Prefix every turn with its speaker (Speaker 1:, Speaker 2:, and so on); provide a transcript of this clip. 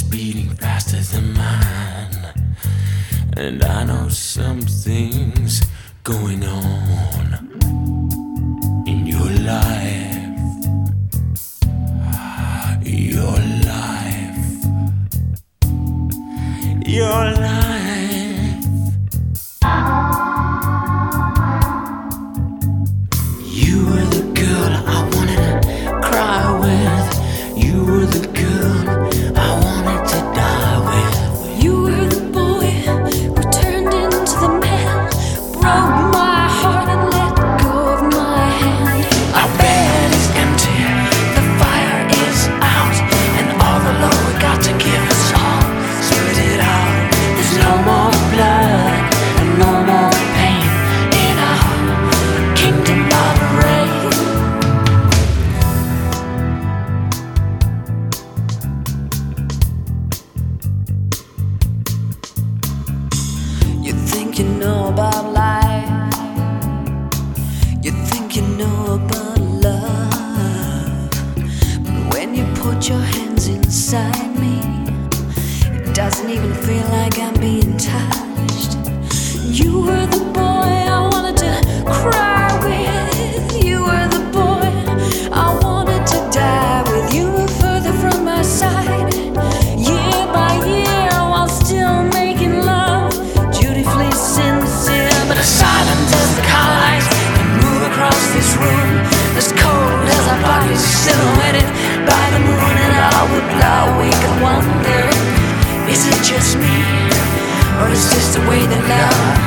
Speaker 1: beating faster than mine, and I know something's going on in your life, your life, your life. You were the girl I wanted to cry with. You were the girl I wanted to die with.
Speaker 2: You were the boy who turned into the man, broke my heart and let go of my hand.
Speaker 1: Our bed is empty, the fire is out, and all the love we got to give us all spit it out. There's no more blood and no more pain in our kingdom of rain. You think you know about life, you think you know about love, but when you put your hands inside me, it doesn't even feel like I'm being touched. You were the boy I wanted to cry with. You were the boy I wanted to die with. You were further from my side, year by year, while still making love, dutifully sincere. But as silent as the car lights that move across this room, as cold as our bodies silhouetted by the moon, and I would lie awake and wonder, is it just me, or is this the way that love